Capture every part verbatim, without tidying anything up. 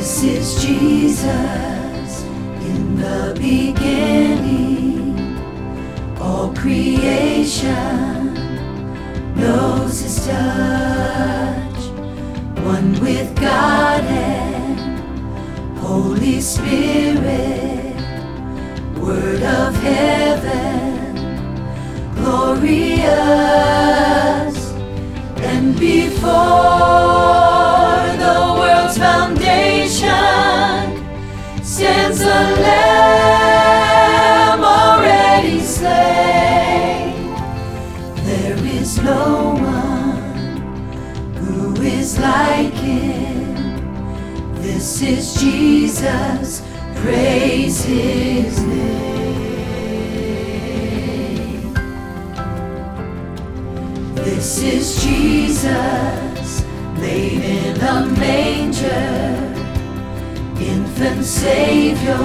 This is Jesus in the beginning. All creation knows His touch. One with God and Holy Spirit, Word of heaven, glorious. And before the world's foundation stands a Lamb already slain. There is no one who is like Him. This is Jesus, praise His name. This is Jesus, laid in a manger, infant Savior,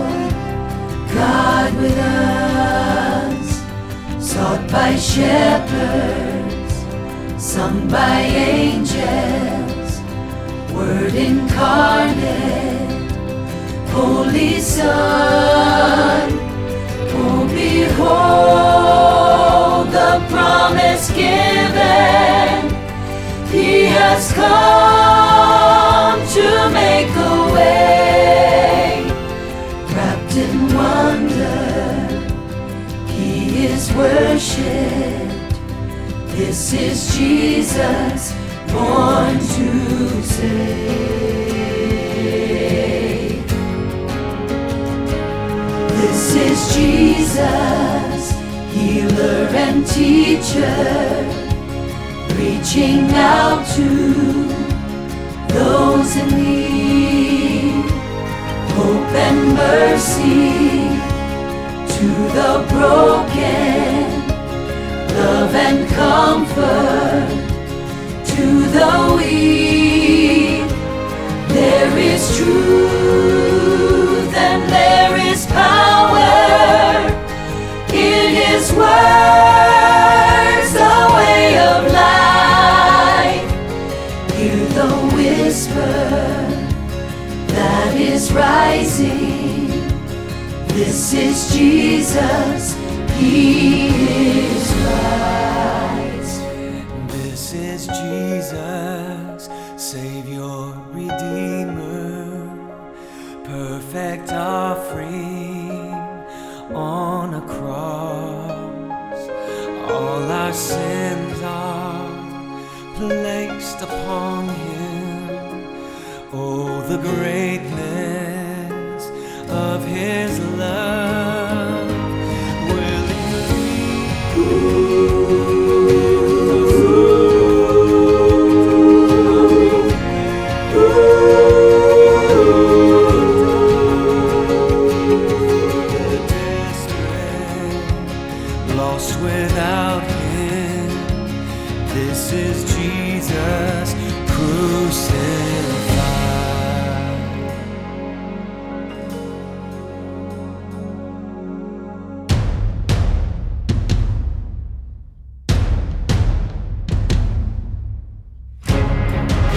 God with us, sought by shepherds, sung by angels, Word incarnate, Holy Son. Oh, behold the promise given. He has come to make a way. Wrapped in wonder, He is worshipped. This is Jesus, born to save. This is Jesus, healer and teacher, reaching out to those in need. Hope and mercy to the broken, love and comfort to the weak. There is truth and there is power in His words, the way of life. Hear the whisper that is rising. This is Jesus, He is Christ. This is Jesus, Savior, Redeemer, perfect offering on a cross. All our sins are placed upon Him. Oh, the greatness of His love. Will lost without Him. This is Jesus crucified.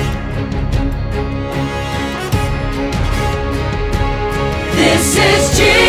This is Jesus.